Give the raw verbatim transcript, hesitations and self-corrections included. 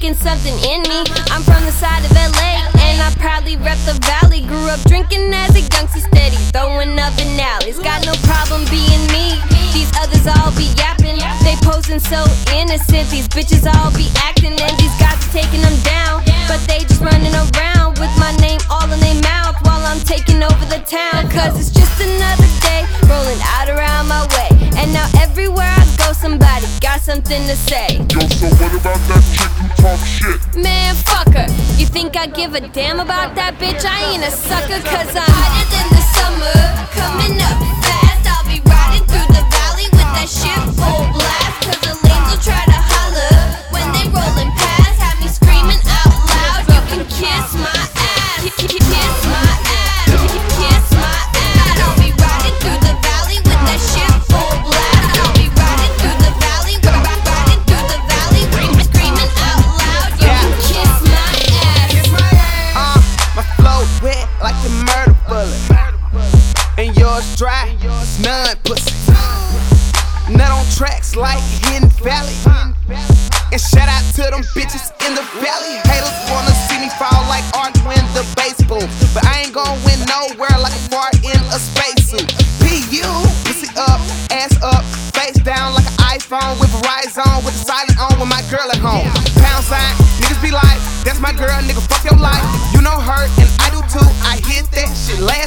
kicking something in me. I'm from the side of L A, and I proudly rep the valley. Grew up drinking as a youngster, steady throwing up in alleys. Got no problem being me, these others all be yapping. They posing so innocent, these bitches all be acting. And these guys are taking them down, but they just running around with my name all in their mouth while I'm taking over the town. Cause it's just another day rolling out around my way, and now everywhere I go somebody got something to say. Yo, so what about that chick who talk shit? Man, fuck her. You think I give a damn about that bitch? I ain't a sucker, cause I'm hotter than the summer, coming up fast. I'll be riding through the valley with that shit full blast. Cause the lanes will try to holler when they rollin' past. Have me screaming out loud, you can kiss my ass. Kiss my ass, kiss my ass. I'll be riding through the valley with that shit full blast. I'll be riding through the valley, riding through the valley, screaming out loud, you can kiss my ass. Uh, my flow wet like the murder bullet, and yours dry, none pussy. Nut on tracks like Hidden Valley. And shout out to them bitches in the valley. Haters wanna see me fall like Art when the bass boom, but I ain't gon' win nowhere like a fart in a spacesuit. P U, pussy up, ass up, face down like an iPhone with Verizon, with the silent on with my girl at home. Pound sign, niggas be like, that's my girl, nigga, fuck your life. You know her and I do too. I hit that shit last